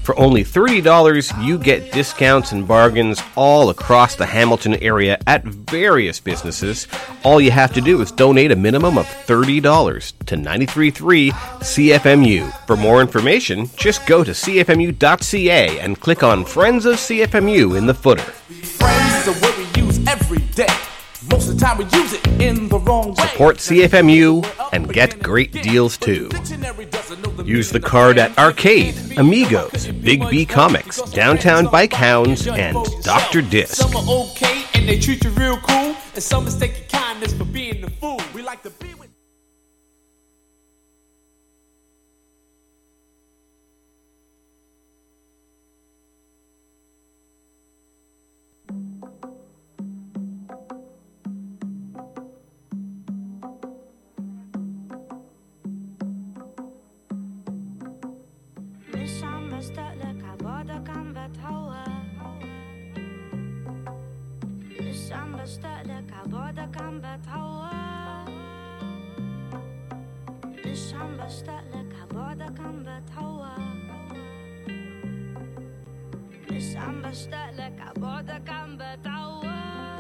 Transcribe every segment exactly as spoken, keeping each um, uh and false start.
For only thirty dollars, you get discounts and bargains all across the Hamilton area at various businesses. All you have to do is donate a minimum of thirty dollars to ninety-three point three C F M U. For more information, just go to c f m u dot c a and click on Friends of C F M U in the footer. Friends are what we use every day. Most of the time we use it in the wrong way. Support C F M U and get great deals too. Use the card at Arcade, Amigos, Big B Comics, Downtown Bike Hounds, and Doctor Disc. Some are okay and they treat you real cool, and some mistake your kindness for being the fool. We like to be with. مش عم بشتاقلك عبعدك عم بتهوى مش عم بشتاقلك عبعدك عم بتهوى مش عم بشتاقلك عبعدك عم بتهوى مش عم بشتاقلك عبعدك عم بتهوى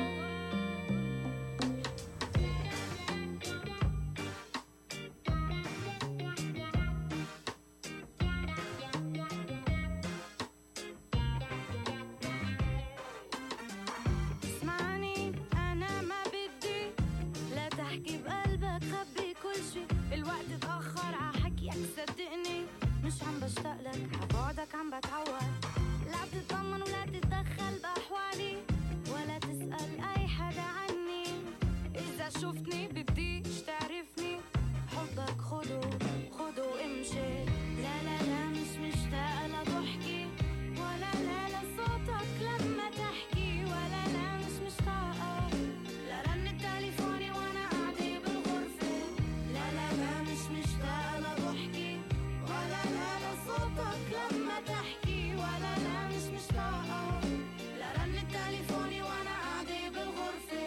عم بتعود لا تطمن ولا تتدخل بأحوالي ولا تسأل أي حدا عني إذا شفتني بديش تعرفني حبك خدو خدو امشي لا لا لا مش مشتاقة لضحكي ولا لا لصوتك لما تحكي ولا لا مش مشتاقة لرن تليفوني وانا قاعدة بالغرفة لا لا لا مش مشتاقة لضحكي ولا لا لصوتك لما تحكي ولا لا مش مشتاقة لرن تليفوني وانا قاعدة بالغرفة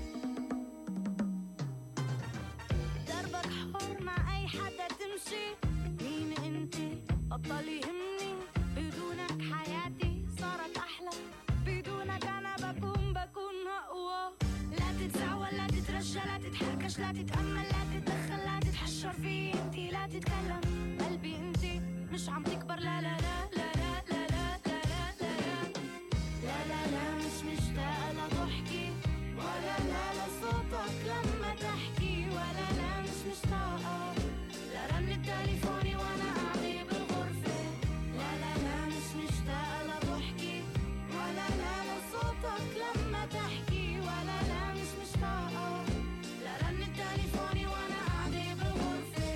دربك حر مع اي حدا تمشي مين انتي بطل يهمني بدونك حياتي صارت احلى بدونك انا بكون بكون اقوى لا تتزعول لا تترجى لا تتحركش لا تتأمل لا تتدخل لا تتحشر في انتي لا تتكلم قلبي انتي مش عم تكبر لا لا لا لا لا لا لا لا لا لا لا لا مش مشتاقة لضحكي ولا لا لصوتك لما تحكي ولا لا مش مشتاقة لرن التليفوني وانا قاعدة بالغرفة لا لا لا مش مشتاقة لضحكي ولا لا لصوتك لما تحكي ولا لا مش مشتاقة لرن التليفوني وانا قاعدة بالغرفة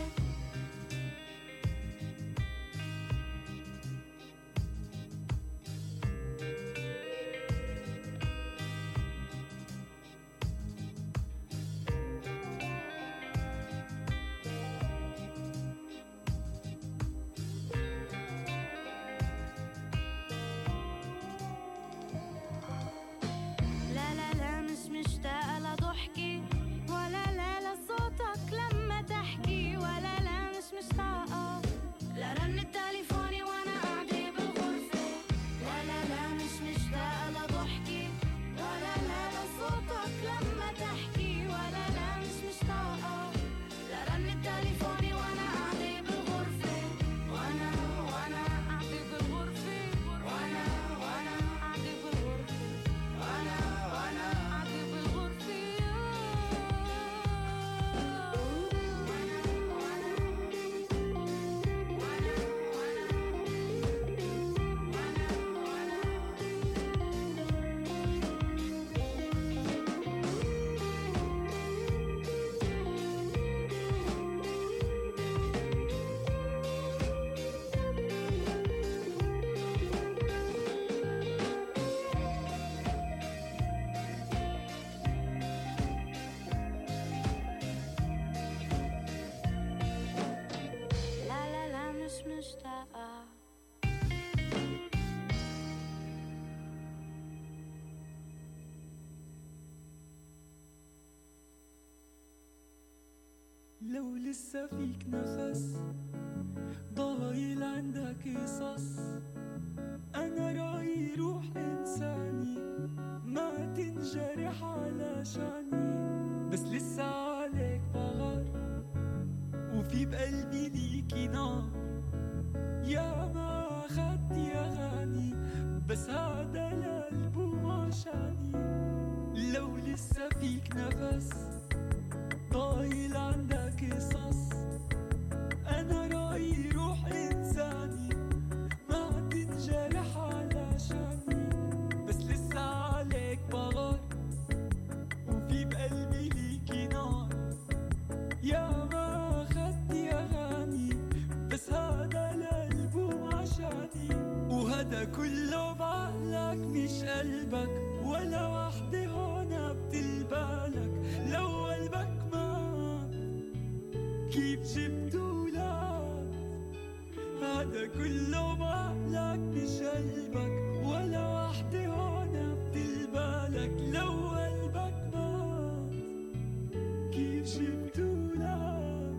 لا لا لا مش مشتاقة لضحكي ولا لا لصوتك لما تحكي ولا لا مش مشتاقة لرن التليفوني وانا قاعدة بالغرفة لا لا لا مش مشتاقة لضحكي ولا لا لصوتك لما تحكي ولا لا مش مشتاقة لرن التليفوني وانا قاعدة بالغرفة وانا وانا قاعدة بالغرفة وانا وانا قاعدة بالغرفة وانا وانا قاعدة بالغرفة لا لا لا مش مشتاقة لو لسه فيك نفس ضايل عندك قصص وهذا كله بعقلك مش قلبك، ولا وحدة هون بتلبالك. لو قلبك مات كيف جبت ولاد؟ هذا كله بعقلك مش قلبك، ولا وحدة هون بتلبالك. لو قلبك مات كيف جبت ولاد؟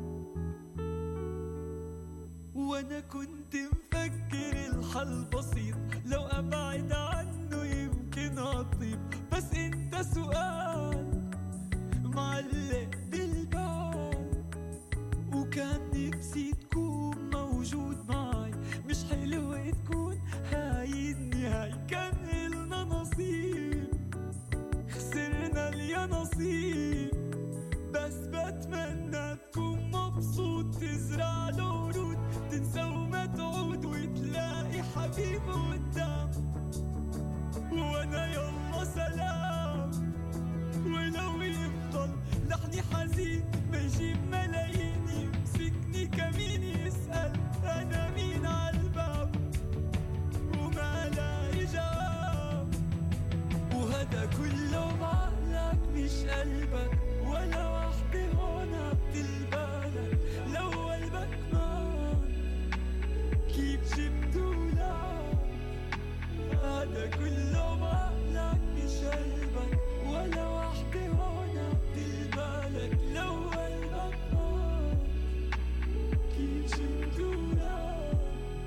وانا كنت مفكر الحل بسيط، لو ابعد عنه يمكن اطيب. بس انت سؤال معلق بالبال، وكان نفسي تكون موجود معي. مش حلو تكون هاي النهاية، كان إلنا نصيب خسرنا اليا نصيب. بس بتمنى تكون مبسوط، تزرع له ورود، تنسى وما تعود، وتلاقي حبيب قدام. وانا يلا سلام، ولو يفضل لحني حزين ما يجيب ملايين، يمسكني كمين يسأل انا مين عالباب، وما لاقي جواب. وهذا كله بعقلك مش قلبك، ولا وحدة هون بتلبالك. لو قلبك مات كيف جبت ولاد؟ هذا كله بعقلك مش قلبك، ولا وحدة هون بتلبالك. لو قلبك مات كيف جبت ولاد؟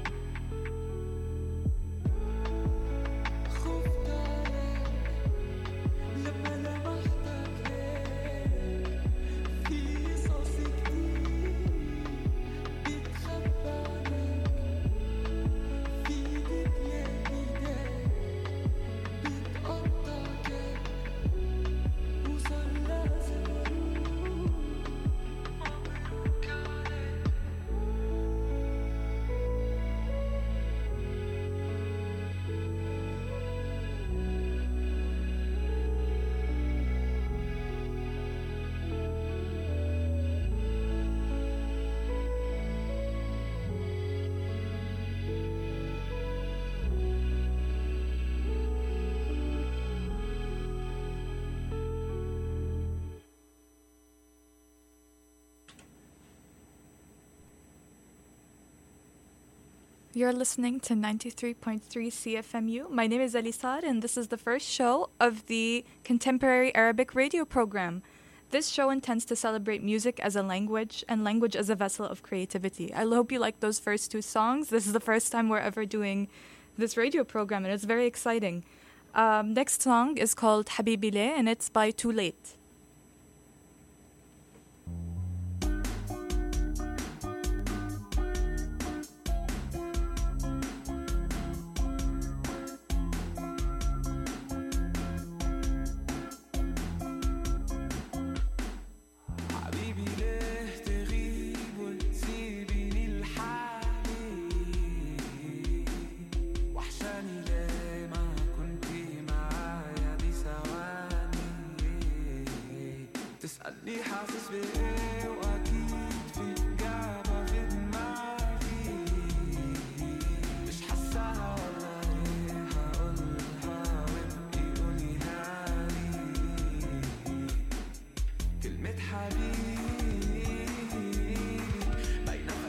خفت عليك لما لمحتك هيك، في قصص كتير بتخبى عنك، في ايدك يا ايديك بتقطع كيك، وصار لازم اروح. مبروك عليك. You're listening to ninety-three point three C F M U. My name is Alisar, and this is the first show of the Contemporary Arabic radio program. This show intends to celebrate music as a language and language as a vessel of creativity. I hope you like those first two songs. This is the first time we're ever doing this radio program, and it's very exciting. Um, next song is called Habibi Le, and it's by Too Late. حبيبي ليه تغيب وتسيبيني لحالي؟ وحشاني ليه ما كنتي معايا دي ثواني؟ تسألني حاسس بإيه، وأكيد في إجابة في دماغي. مش حاساها ولا إيه، هقولها وابقي قوليها لي. كلمة حبيبي باينة في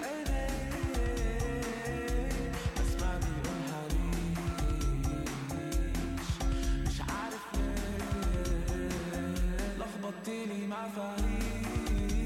عينيك، بس ما بيقولها ليش. مش عارف ليه لخبطتيني مع فهيم.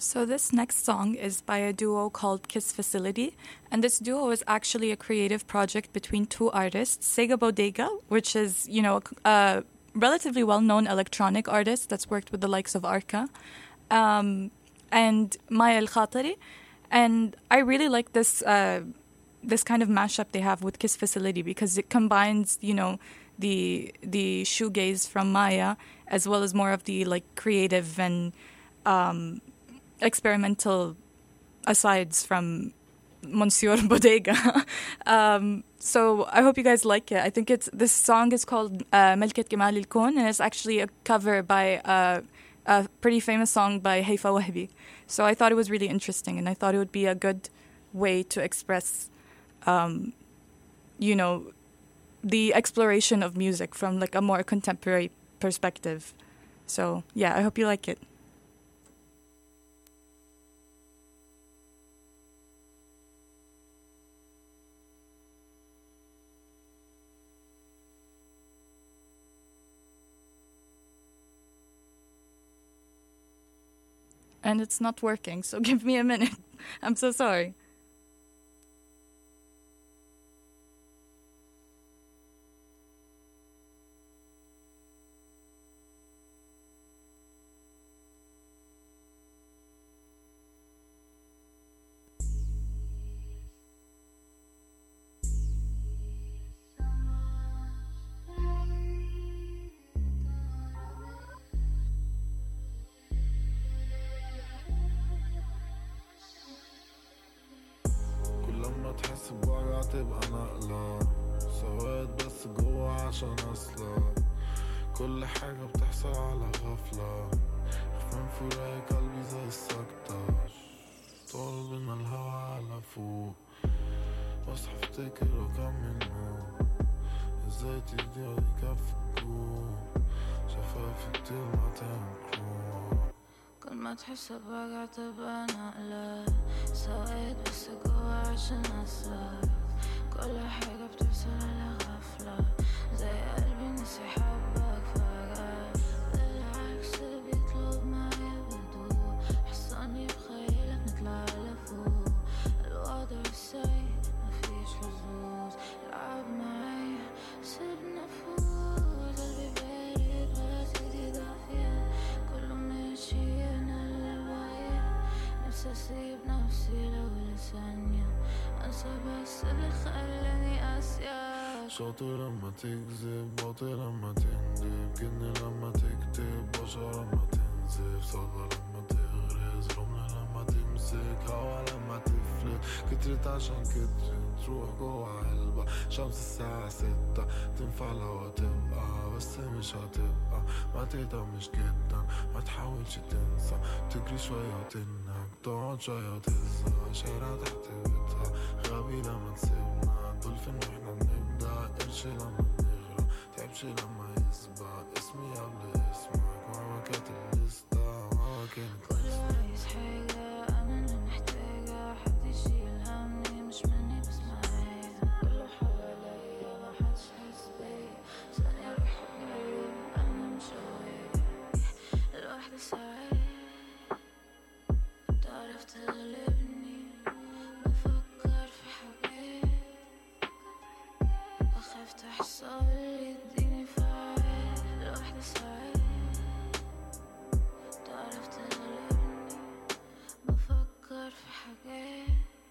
So this next song is by a duo called Kiss Facility, and this duo is actually a creative project between two artists, Sega Bodega, which is, you know, a, a relatively well-known electronic artist that's worked with the likes of Arca, um, and Maya El Khatari. And I really like this uh, this kind of mashup they have with Kiss Facility because it combines, you know, the the shoegaze from Maya as well as more of the like creative and um, experimental asides from Monsieur Bodega. um, so I hope you guys like it. I think it's this song is called uh, Melkat Gamal El Koon, and it's actually a cover by uh, a pretty famous song by Haifa Wahbi. So I thought it was really interesting, and I thought it would be a good way to express, um, you know, the exploration of music from like a more contemporary perspective. So yeah, I hope you like it. And it's not working, so give me a minute. I'm so sorry. تحس بوجع تبقى نقلة سواد بس جوا عشان أصلا كل حاجة بتحصل على غفلة خفان فراق قلبي زي السكتة طول بينا الهوا على فوق بصحى افتكر وكمل نوم ازاي تدي ودي كف الجوع شفافي كتير ما تنكروم كل ما تحس بوجع تبقى نقلة سواد بس جوا عشان أصلك كل حاجة بتحصل على غفلة زي قلبي نسي حبك فجأة بالعكس بيطلب معايا بهدوء حصاني بخيالك نطلع لفوق الوضع السيء مفيش حظوظ العب معايا سيبنا فوق قلبي بارد بس ايدي دافية كله ماشي انا اللي بايع نفسي اسيب نفسي لو لثانية انسى بس اللي خلاني اسيا شاطر لما تكذب باطل لما تندب جن لما تكتب بشر لما تنزف صدى لما تغرز رمل لما تمسك هوا لما تفلت كترت عشان كترت تروح جوا علبة شمس الساعة ستة تنفع لو تبقى بس مش هتبقى ما تهتمش جدا ما تحاولش تنسى تجري شوية وتنهك تقعد شوية وتزهق شارع تحت بيتها غبي لما تسيبنا دولفين واحنا بنبدأ قرش لما بنغرق تعبش لما يسبق اسمي قبل اسمك مهما كانت الليستة مهما كانت كل ما عايز حاجة أنا اللي محتاجة حد يشيل همي مش مني بس معايا كله حواليا محدش حاسس بيا ثانية روح حضني أنا مش هوايا الوحدة ساعات تعرف تغلبني بفكر في حاجات بخاف تحصل لي اديني فعال الوحدة ساعات تعرف تغلبني بفكر في حاجات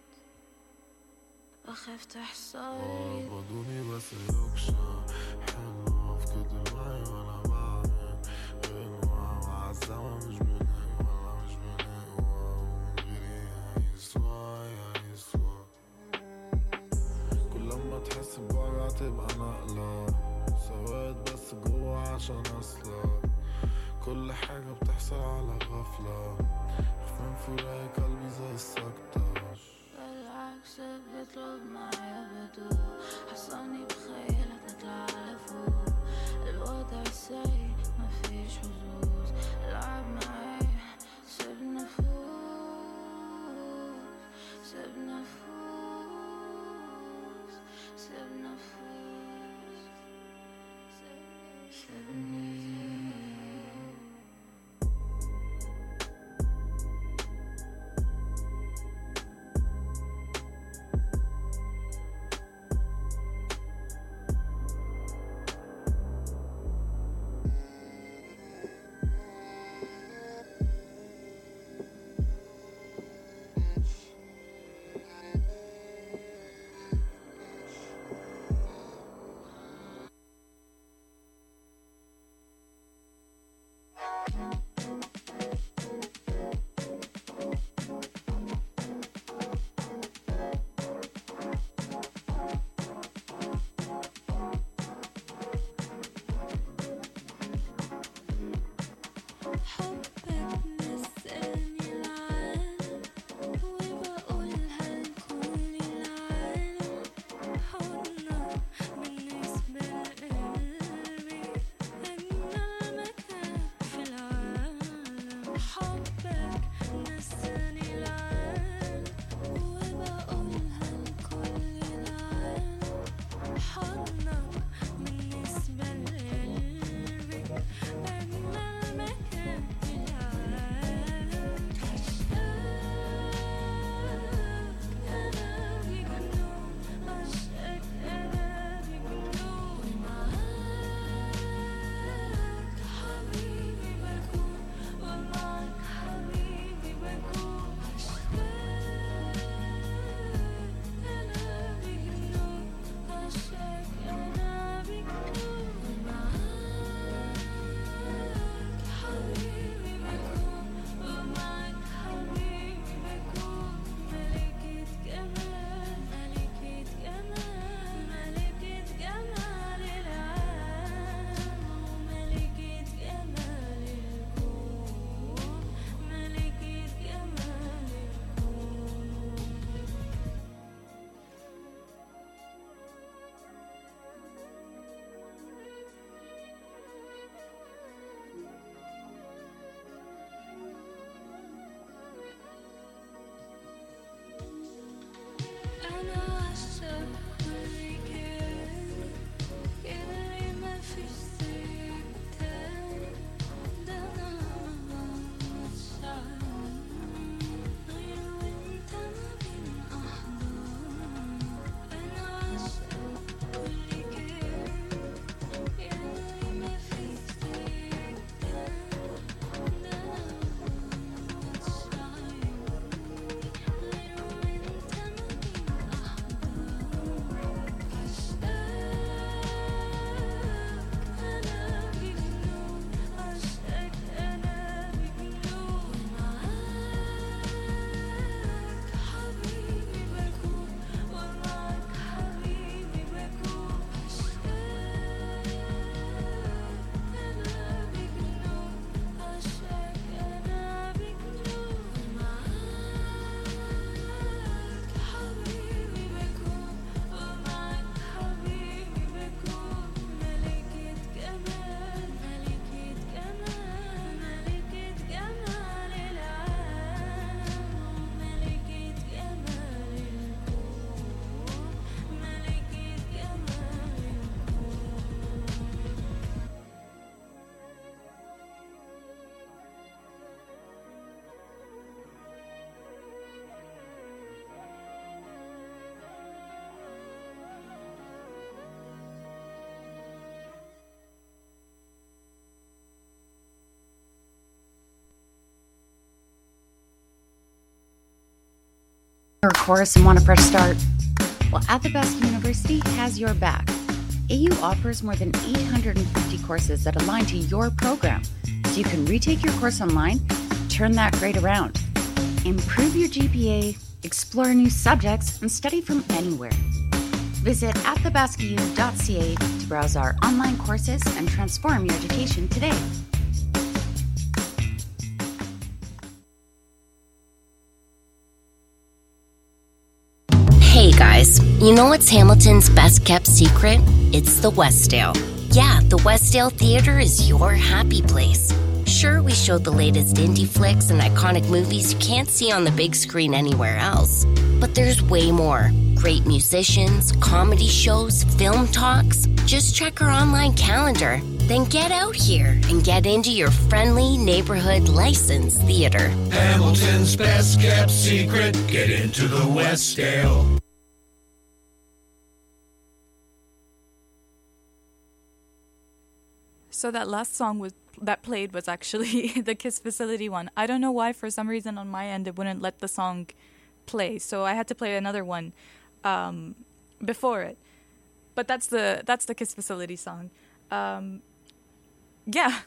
بخاف تحصل لي بدوني بس يكشى حلوة في كده معي وانا بعمل غنوة مع الزمن مش بنقوى ولا مش بنقوى ومن غيري هيسوى هيسوى كل لما تحس بوجع تبقى نقلة سواد بس جوا عشان أصلك كل حاجة بتحصل على غفلة خفان فراق قلبي زي السكتة بالعكس بيطلب معايا بهدوء حصاني بخيالك نطلع لفوق الوضع سيء مفيش حظوظ العب معايا سيبنا فوق سيبنا فوق سيبنا فوق سيبني Or a course and want a fresh start? Well, Athabasca University has your back. A U offers more than eight hundred fifty courses that align to your program, so you can retake your course online, turn that grade around, improve your G P A, explore new subjects, and study from anywhere. Visit athabasca u dot c a to browse our online courses and transform your education today. Hey guys, you know what's Hamilton's best kept secret? It's the Westdale. Yeah, the Westdale Theater is your happy place. Sure, we show the latest indie flicks and iconic movies you can't see on the big screen anywhere else. But there's way more. Great musicians, comedy shows, film talks. Just check our online calendar. Then get out here and get into your friendly neighborhood licensed theater. Hamilton's best kept secret. Get into the Westdale. So that last song was that played was actually the Kiss Facility one. I don't know why, for some reason on my end it wouldn't let the song play, so I had to play another one um, before it. But that's the that's the Kiss Facility song. Um, yeah.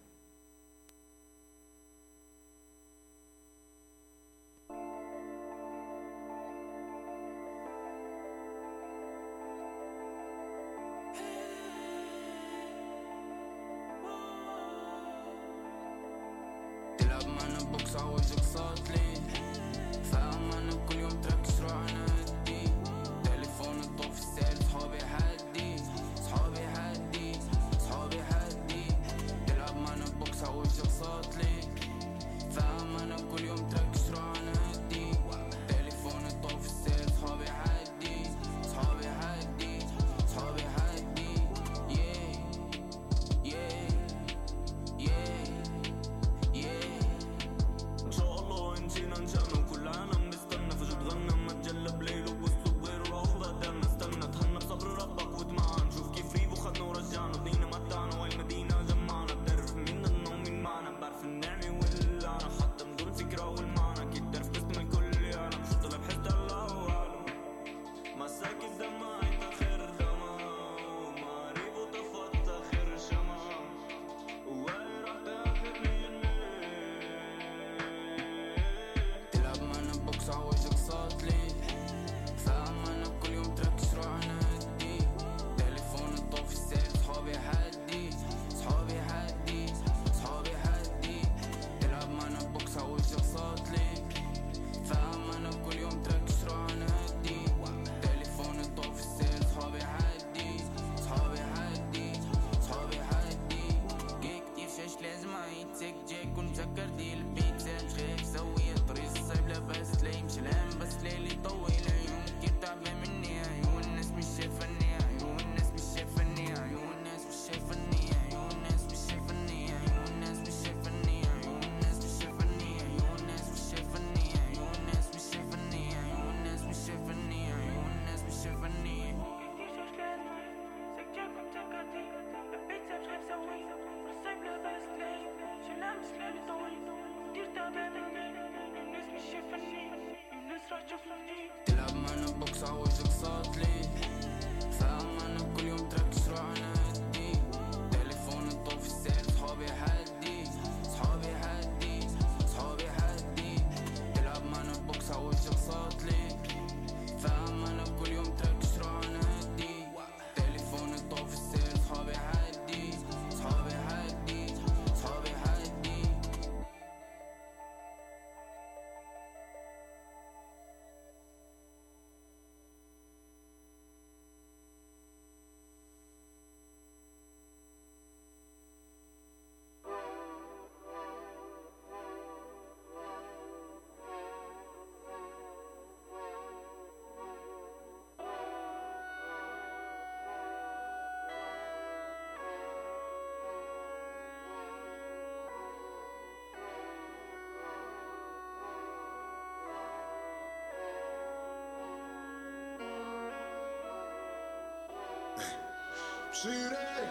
بشيري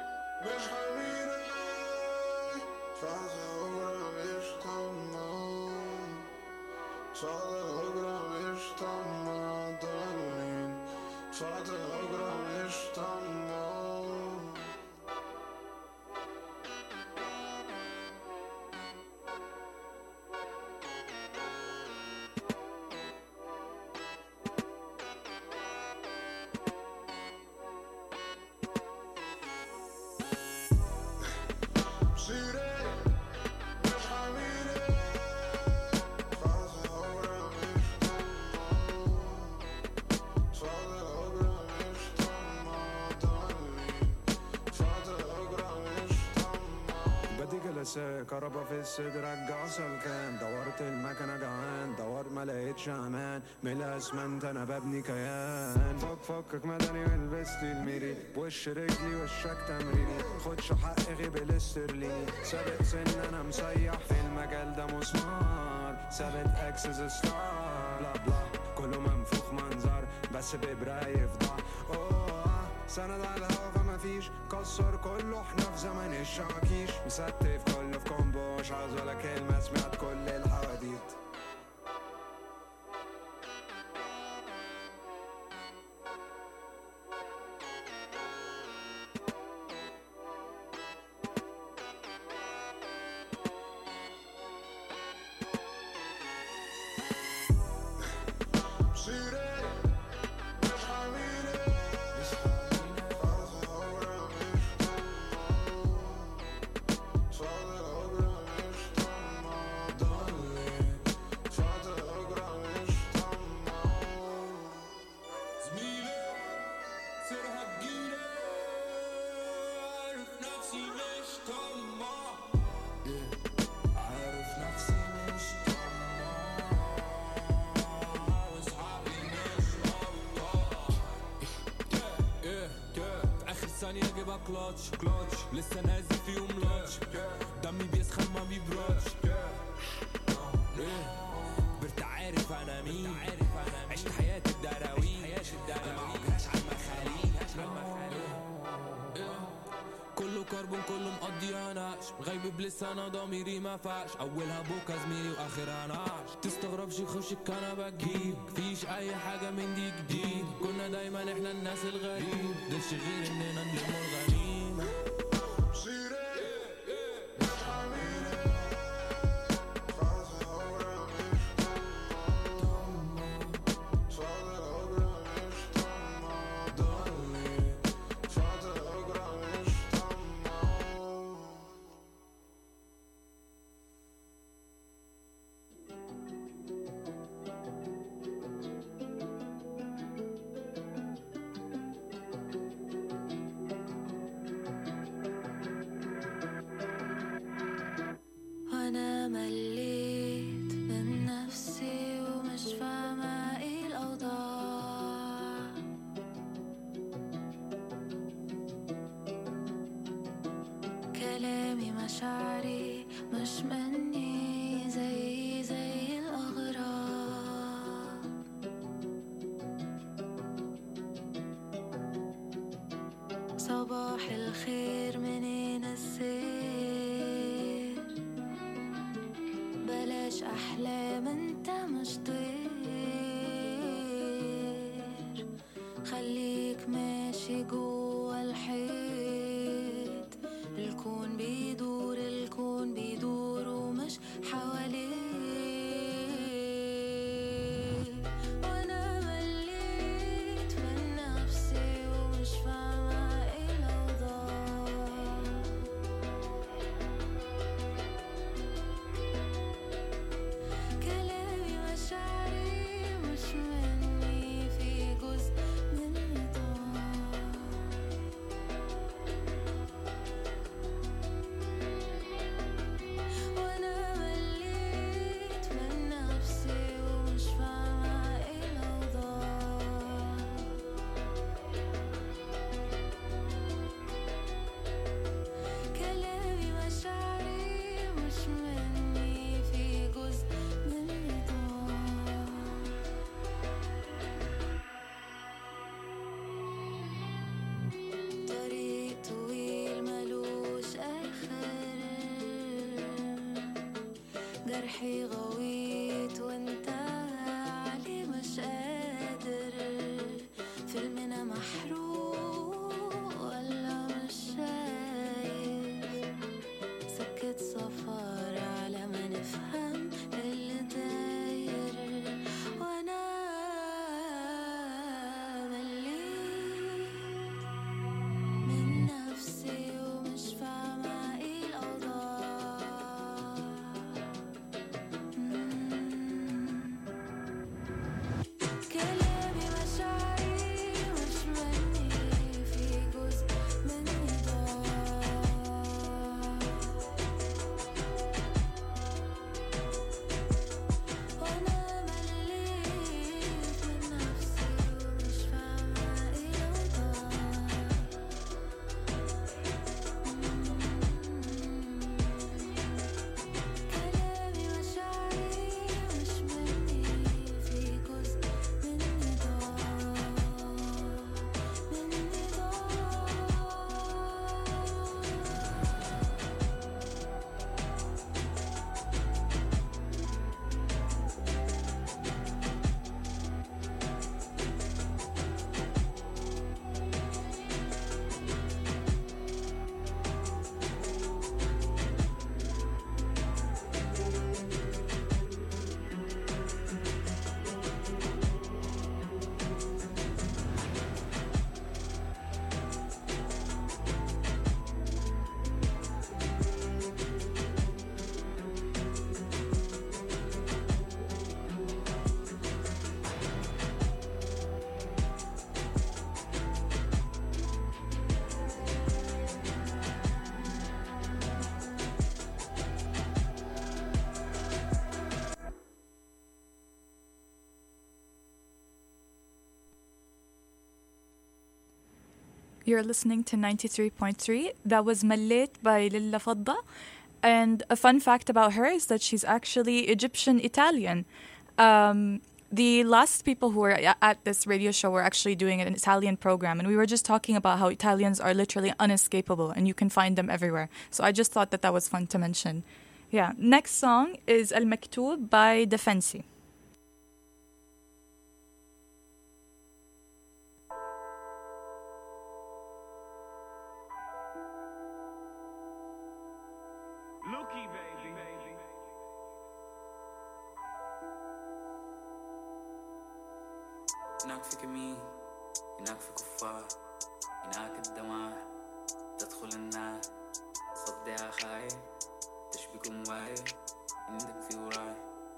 مش حبيبي فاخر بكرة مش تمام شغل بكرة مش Fate ogra Istanbul. كهربا في الصدر رجع سلكان دورت المكنة جعان دور ما لقيتش امان من الاسمنت انا ببني كيان فك فكك مدني والبست الميري بوش رجلي وشك تمريني خدش حق غيب الاسترليني سابق سن انا مسيح في المجال ده مسمار ثابت اكسس ستار بلا بلا كله منفوخ منظر بس ببراي يفضح اوه سند على الهوا فما فيش كسر كله احنا في زمن الشواكيش مستف كله في كومبو مش عاوز ولا كلمة سمعت كل الحواديت ثانية اجيبها كلاتش كلاتش لسه نازل فيهم لاتش دمي بيسخن ما بيبردش كبرت عارف انا مين عشت حياة الدراوين انا ما عجهاش على المخالين كله كربون كله مقضيها نقش غايب بلسه انا ضميري ما فاش اولها بوكا زميلي واخرها نعش تستغربش يخش الكنبه تجيب فيش اي حاجه من دي جديد كنا دايما احنا الناس الغريب دش غير اننا نلم الغنيمه جرحي غويت وانت علي مش قادر في المنام You're listening to ninety-three point three. That was Mallet by Lilla Fadda. And a fun fact about her is that she's actually Egyptian-Italian. Um, the last people who were at this radio show were actually doing an Italian program. And we were just talking about how Italians are literally unescapable and you can find them everywhere. So I just thought that that was fun to mention. Yeah. Next song is Al Maktoub by Defensi. Looky, baby. هناك في كمين، هناك في كفار، هناك الدمار تدخل النار. صدي يا خاي تشبكم واي عندك في وراي.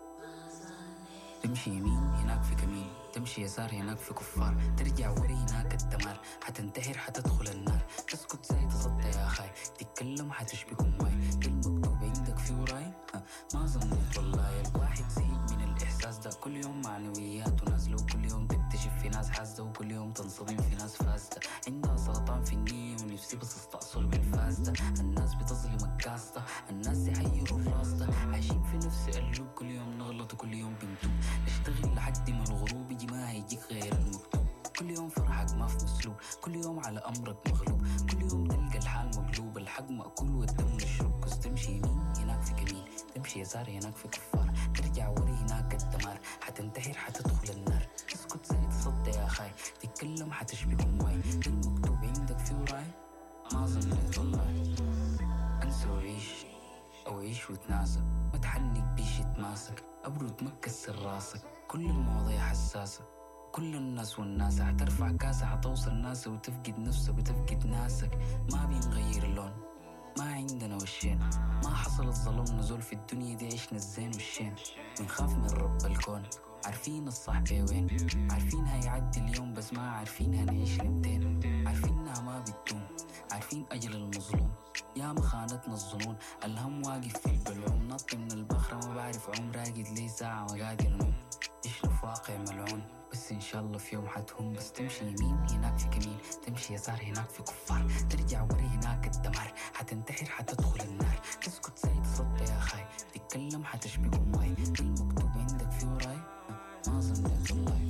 تمشي يمين هناك في كمين، تمشي يسار هناك في كفار، ترجع وري هناك الدمار. حتنتحر حتدخل النار. تسكت زي تصدي يا خاي، تتكلم حتشبكم واي. المكتوب عندك في وراي. ما ظنيت والله الواحد زيد من الإحساس ده. كل يوم معنويات ونازلة، وكل يوم تكتشف في ناس حاسدة، وكل يوم تنصدم في ناس فاسدة. عندها سرطان في النية ونفسي بس استأصل بالفاسدة. الناس بتظلمك قاسطة، الناس يحيروا الراس ده. عايشين في نفس قلوب، كل يوم نغلط وكل يوم بنتوب. نشتغل لحد ما الغروب يجي، ما هيجيك غير المكتوب. كل يوم فرحك ما في مسلوب، كل يوم على أمرك مغلوب. كل يوم تلقى الحال مقلوب، الحق مأكول والدم مشروب. كس تمشي يمين هناك في كمين، تمشي يسار هناك في كفار، ترجع وري هناك الدمار. حتنتحر حتدخل النار. تسكت زي تصدي يا خاي، تتكلم حتشبكم واي. المكتوب عندك في وراي. ما ظنيت والله انسى وعيش، او عيش وتناسى. ما تحنك بيش يتماسك، ابرد ما تكسر راسك. كل المواضيع حساسة، كل الناس والناس. حترفع كاسة حتوصل ناسة، وتفقد نفسك وتفقد ناسك. ما بينغير اللون، ما عندنا وشين. ما حصل الظلم نزول في الدنيا دي، عشنا الزين والشين. بنخاف من رب الكون، عارفين الصح بي وين. عارفين هيعدي اليوم، بس ما عارفين هنعيش لمتين. عارفينها ما بتدوم، عارفين أجل المظلوم. يا ما خانتنا الظنون، الهم واقف في البلعوم. نط من البخرة ما بعرف عم، راقد لي ساعة ما قادر نوم. عشنا في واقع ملعون، بس إن شاء الله في يوم حتهم. بس تمشي يمين هناك في كمين، تمشي يسار هناك في كفار، ترجع وري هناك الدمار. حتنتحر حتدخل النار. تسكت زي تصدي يا خاي، تتكلم حتشبكم واي. المكتوب عندك في وراي. ما ظنيت والله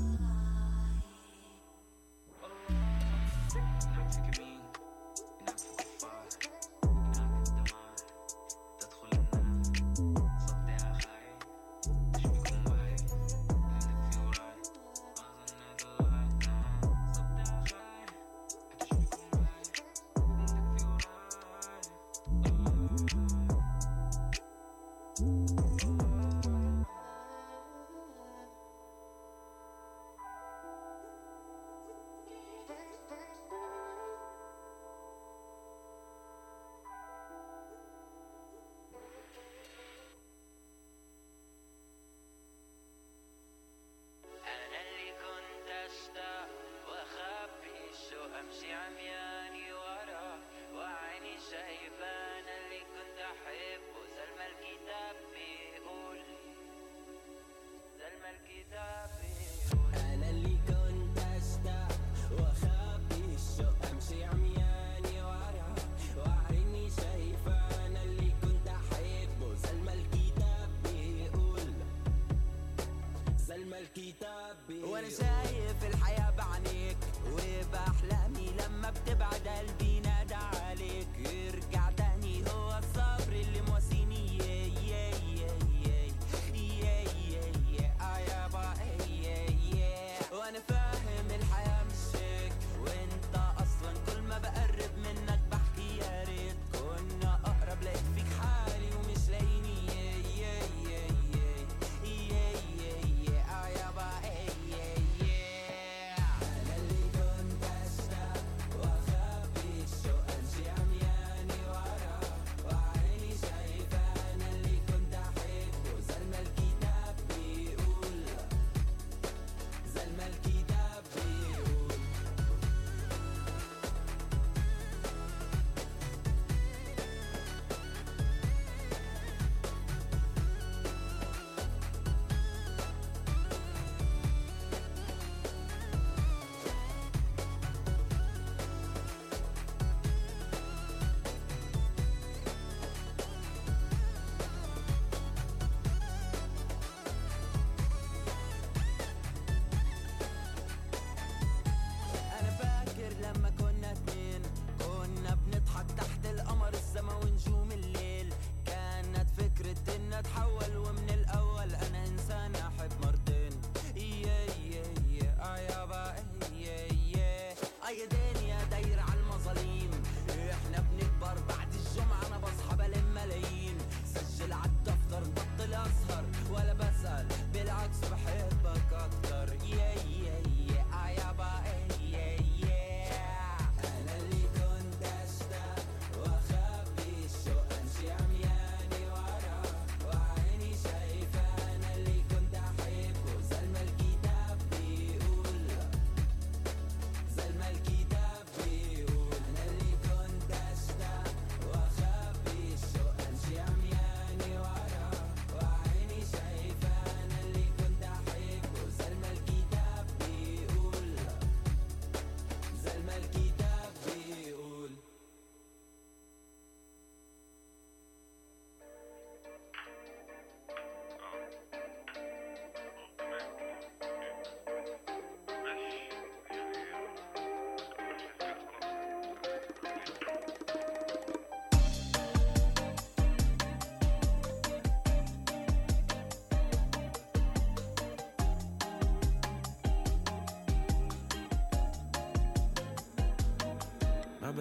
امشي عمياني ورا وعيني شايفه انا اللي كنت احبه زي ما الكتاب بيقول زي ما الكتاب بيقول انا اللي كنت اشتاق واخبي الشوق امشي عمياني ورا وعيني شايفه انا اللي كنت احبه زي ما الكتاب بيقول زي ما الكتاب بيقول وانا شايف الحياه بعينيك وبأحلامي لما بتبعد قلبي نادى عليك يرجع تاني هو الصبر اللي مواسيني يا يا يا يا يا يا يا يا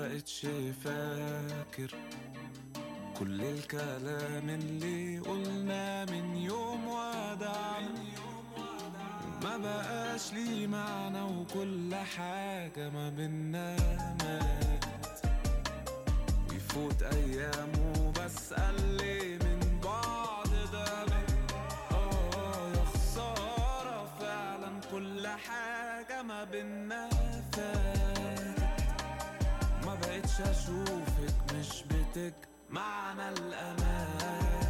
بقتش فاكر كل الكلام اللي قلنا من يوم ودعنا، ما بقاش لي معنى وكل حاجة ما بينا مات. يفوت أيام وبسأل ليه من بعض ده آه يا خسارة فعلا كل حاجة ما بينا فات. ما بقتش أشوفك مش بتجمعنا الأمان.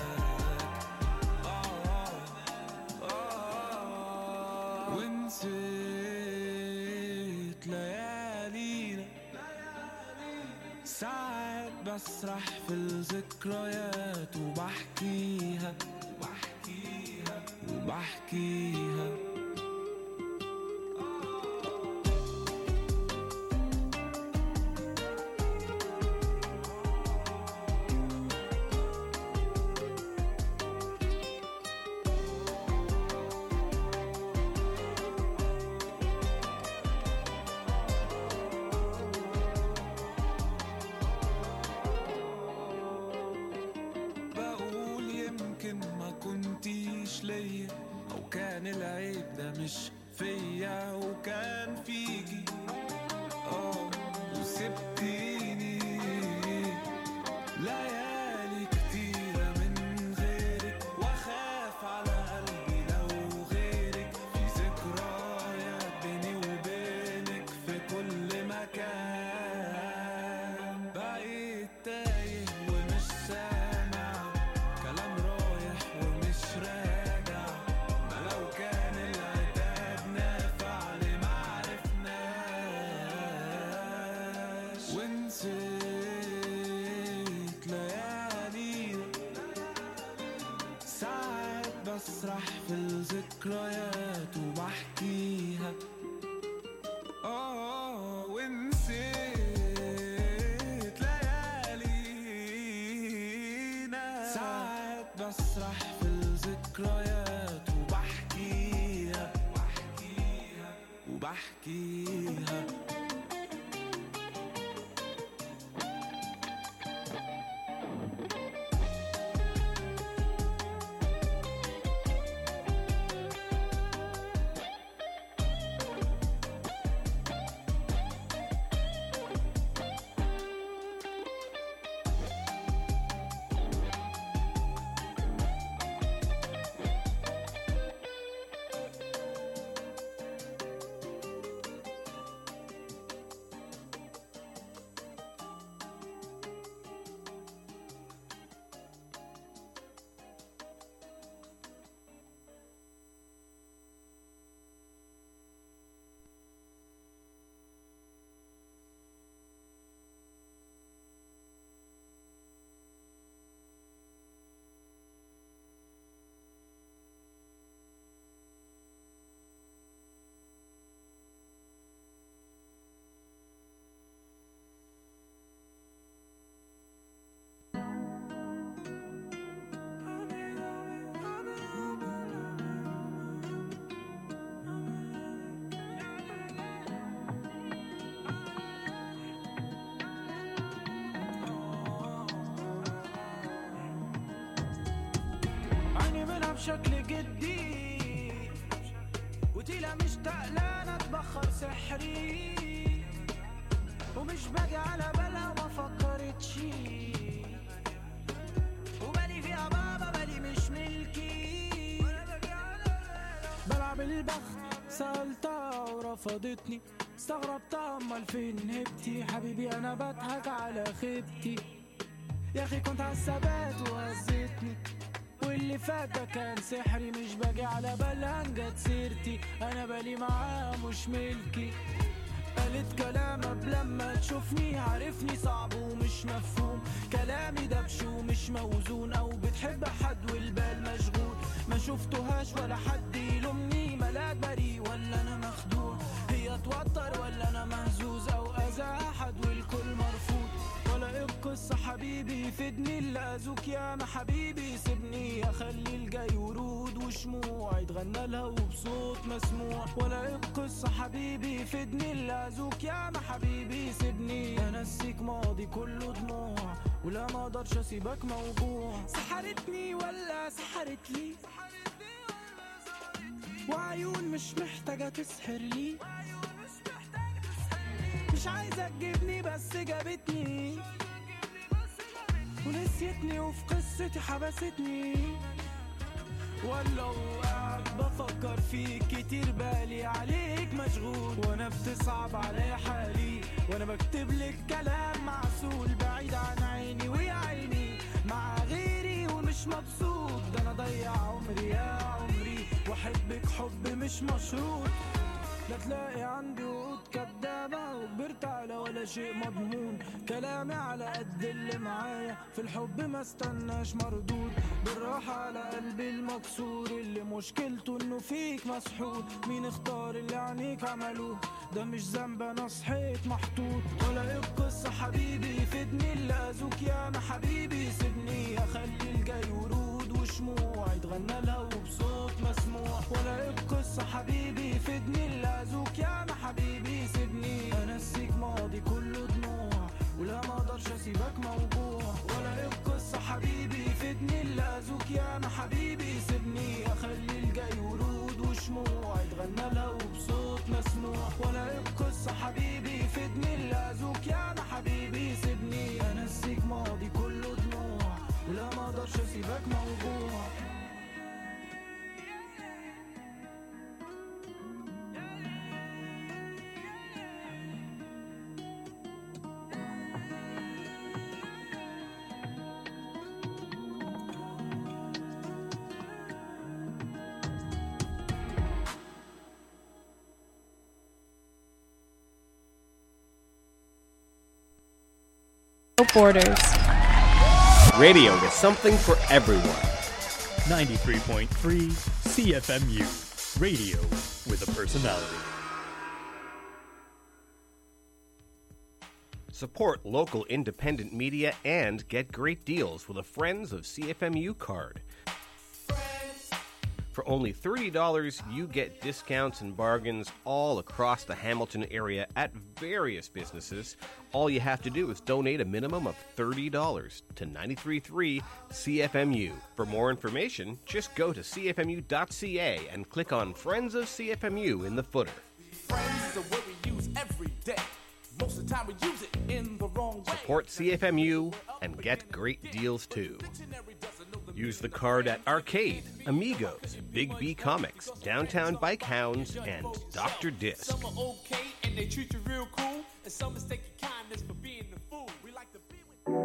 ونسيت ليالينا ساعات بسرح في الذكريات وبحكيها وبحكيها وبحكيها. ليا او كان العيب ده مش فيا وكان فيكي اه وسبتيني ليالي كتيرة من غيرك واخاف على قلبي لو غيرك في ذكريات بيني وبينك في كل مكان. بقيت تايه ومش سامع كلام رايح ومش راجع. بسرح في الذكريات وبحكيها آه ونسيت ليالينا. ساعات بسرح في الذكريات وبحكيها وبحكيها وبحكيها. بشكل جدي وتيلا مشتاق لنا اتبخر سحري ومش باجي على بالها وما فكرتش وبالي فيها بابا بالي مش ملكي بلعب البخت سألتها ورفضتني استغربتها امال فين هبتي حبيبي انا بضحك على خيبتي يا اخي كنت عالثبات وهزتني واللي فات ده كان سحري مش باجي على بالها جت سيرتي انا بالي معاها مش ملكي قالت كلام قبل لما تشوفني عارفني صعب ومش مفهوم كلامي دبش ومش موزون او بتحب حد والبال مشغول ما شفتهاش ولا حد يلومني ملاك بريء ولا انا مخدوع هي توتر ولا انا مهزوز او اذى احد والكل مرفوض ولا ايه القصة القصة حبيبي فدني اللي أذوك يا ما حبيبي سيبني أخلي الجاي ورود وشموع يتغنى لها وبصوت مسموع ولا القصة حبيبي فدني اللي أذوك يا ما حبيبي سيبني أنسيك ماضي كله دموع ولا ما اقدرش اسيبك موجوع سحرتني ولا سحرت لي وعيون مش محتاجة تسحر لي مش عايزة تجيبني بس جابتني ونسيتني وفي قصتي حبستني ولا وقعد بفكر فيك كتير بالي عليك مشغول وانا بتصعب علي حالي وانا بكتب لك كلام معسول بعيد عن عيني ويا عيني مع غيري ومش مبسوط ده انا ضيع عمري يا عمري واحبك حب مش مشروط لا تلاقي عندي وقود كدابة وكبرت على ولا شيء مضمون كلامي على قد اللي معايا في الحب ما استناش مردود بالراحة على قلبي المكسور اللي مشكلته انه فيك مسحور مين اختار اللي عنيك عملوه ده مش ذنب انا صحيت محطوط ولا ايه القصة حبيبي فدني اللي اذوك يا ما حبيبي سيبني اخلي الجاي ورود وشموع يتغنى لها وبصوت مسموع ولا ايه القصة حبيبي فدني اللي اذوك يا ما حبيبي سيبني انسيك ماضي كله دموع ولا ما اقدرش اسيبك موجوع ولا ايه القصة حبيبي فدني اللي اذوك يا ما حبيبي سيبني اخلي الجاي ورود وشموع يتغنى لها وبصوت مسموع ولا ايه القصة حبيبي فدني اللي اذوك يا ما حبيبي سيبني انسيك ماضي كله دموع ولا ما اقدرش اسيبك موجوع Borders. Radio with something for everyone. ninety-three point three C F M U. Radio with a personality. Support local independent media and get great deals with a Friends of C F M U card. For only thirty dollars, you get discounts and bargains all across the Hamilton area at various businesses. All you have to do is donate a minimum of thirty dollars to ninety-three point three C F M U. For more information, just go to C F M U dot C A and click on Friends of C F M U in the footer. Friends is a word we use every day. Most of the time we use it in the wrong way. Support C F M U and get great deals too. Use the card at Arcade, Amigos, Big B Comics, Downtown Bike Hounds, and Doctor Disc. Some are okay and they treat you real cool, and some mistake your kindness for being the fool. We like to be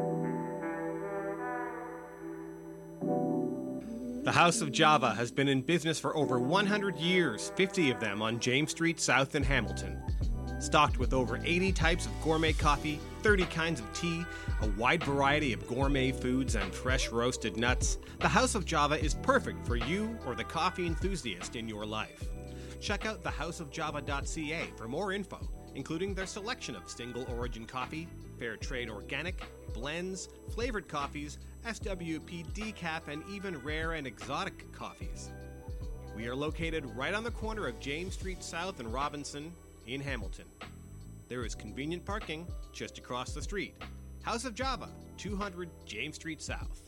with. The House of Java has been in business for over one hundred years, fifty of them on James Street South in Hamilton. Stocked with over eighty types of gourmet coffee, thirty kinds of tea, a wide variety of gourmet foods, and fresh roasted nuts, the House of Java is perfect for you or the coffee enthusiast in your life. Check out the house of java dot C A for more info, including their selection of single origin coffee, fair trade organic, blends, flavored coffees, S W P decaf, and even rare and exotic coffees. We are located right on the corner of James Street South and Robinson in Hamilton. There is convenient parking just across the street. House of Java, two hundred James Street South.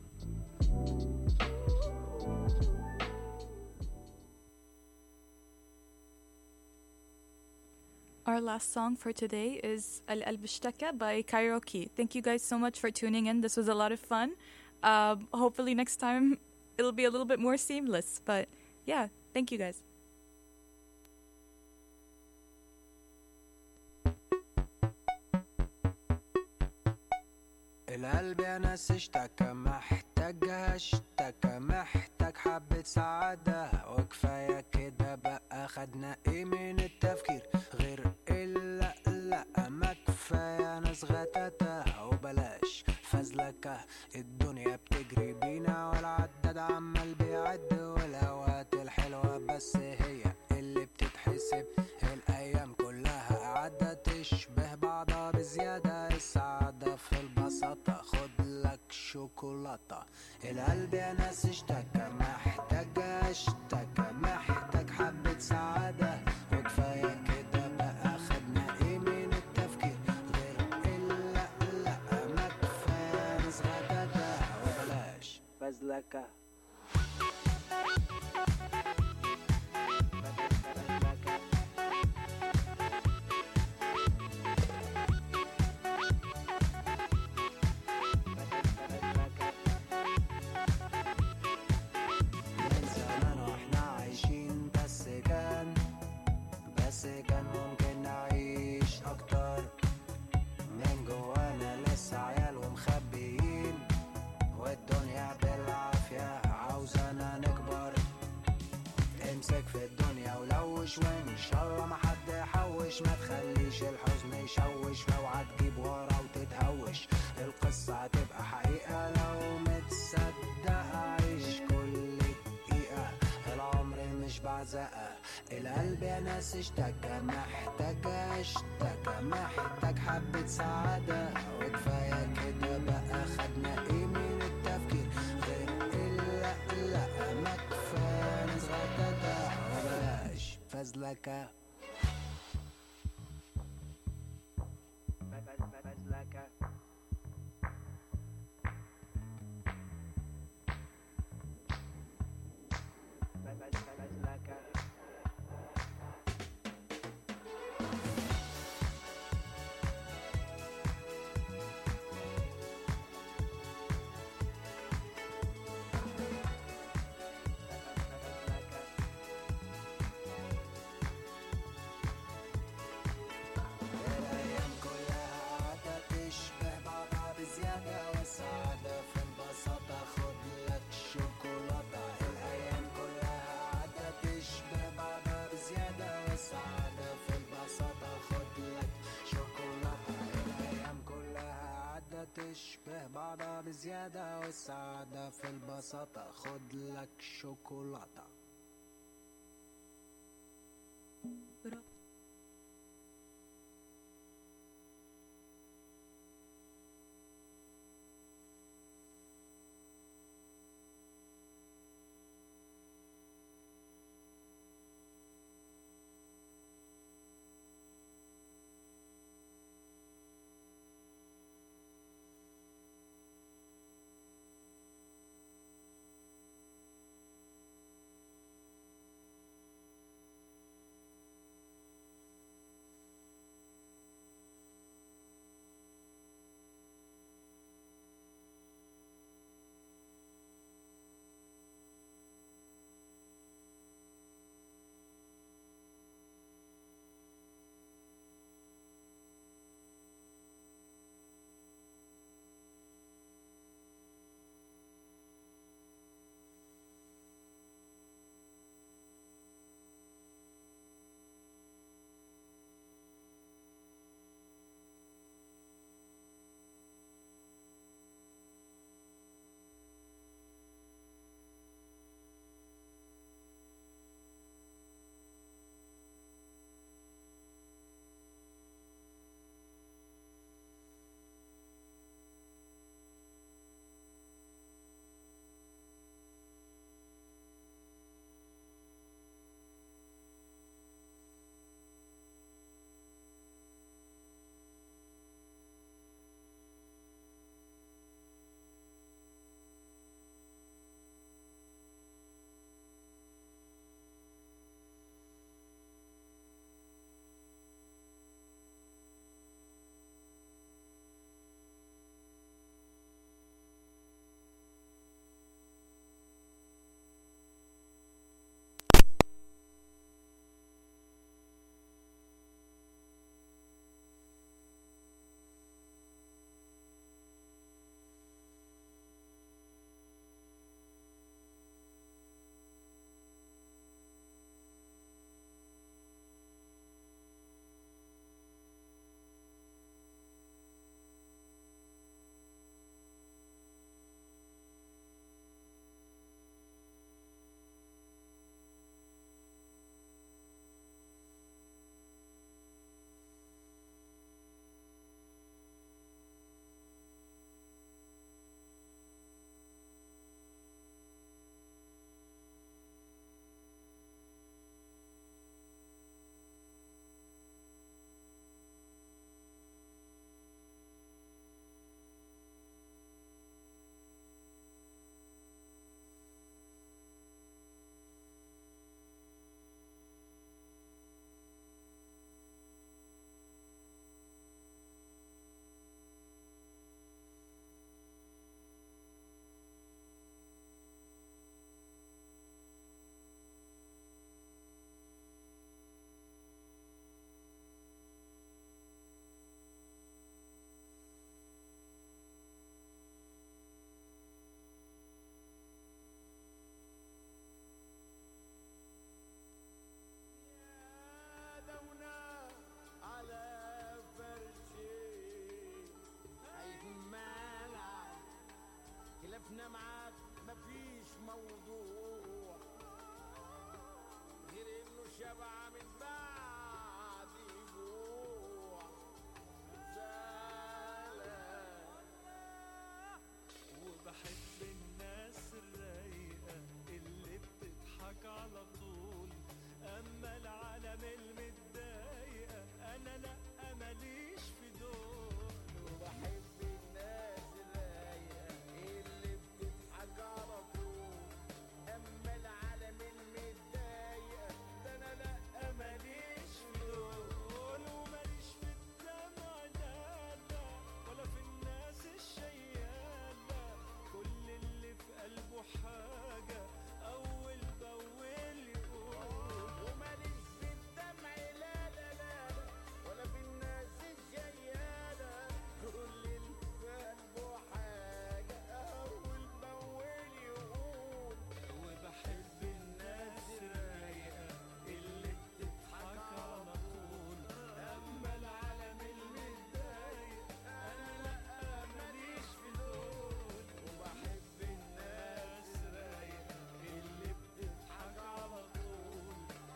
Our last song for today is Al Qalb Ishtaka by Karaoke. Thank you guys so much for tuning in. This was a lot of fun. Uh, hopefully next time it'll be a little bit more seamless. But yeah, thank you guys. القلب يا ناس اشتكى محتاجها اشتكى محتاج حبة سعادة وكفاية كده بقى خدنا ايه من التفكير غير إلا لا ما كفاية ناس غتاتة وبلاش فزلكة الدنيا بتجري بينا والعداد عمال بيعد والأوقات الحلوة بس هي اللي بتتحسب الأيام كلها قاعدة تشبه بعضها بزيادة السعادة في البساطة شوكولاتة. القلب يا ناس اشتكى محتاج اشتكى محتاج حبة سعادة وكفاية كده بقى خدنا ايه من التفكير غير إلا لا ما كفاية نصغدادة وبلاش فزلكة. وإن شاء الله ما حد يحوش ما تخليش الحزن يشوش واوعى تجيب ورا وتتهوش القصة هتبقى حقيقة لو متصدق عيش كل دقيقة العمر مش بعزقة. القلب يا ناس اشتكى محتاج اشتكى محتاج حبة سعادة وكفاية كده بقى خدنا ايه من التفكير غير إلا لا ما كفاية نصغدادة وبلاش فزلكة. فزلكة فزلكة تشبه بعضها بزيادة والسعادة في البساطة خد لك شوكولاتة.